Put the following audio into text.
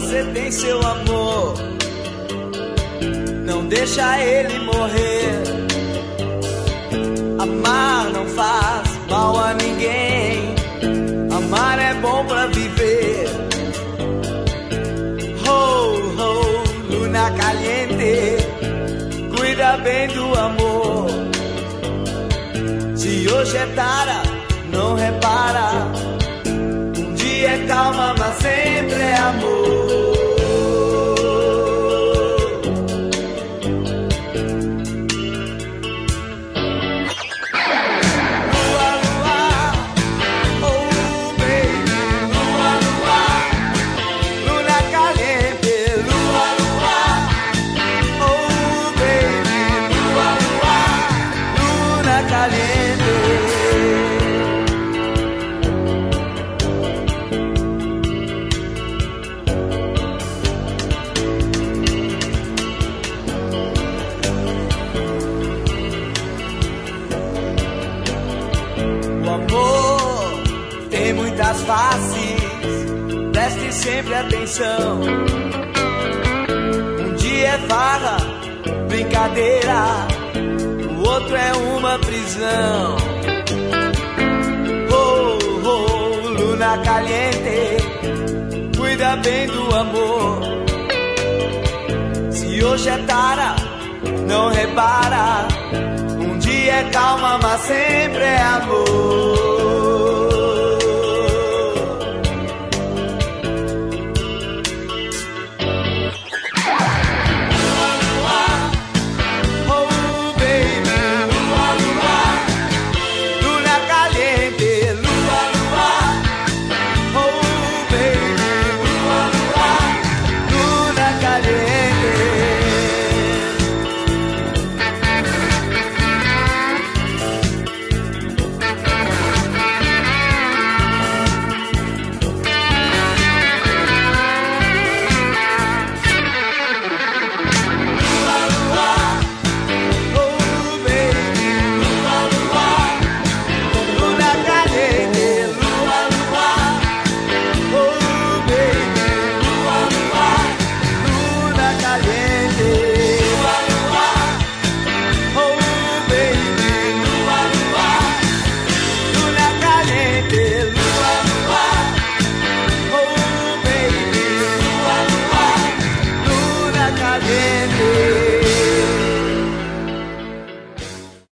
você tem seu amor, não deixa ele morrer. Amar não faz mal a ninguém, amar é bom pra viver. Oh, oh, luna caliente, cuida bem do amor. Se hoje é tara, não repara, um dia é calma, mas sempre é amor. Faces, preste sempre atenção. Um dia é farra, brincadeira, o outro é uma prisão. Oh, oh, luna caliente, cuida bem do amor. Se hoje é tara, não repara, um dia é calma, mas sempre é amor.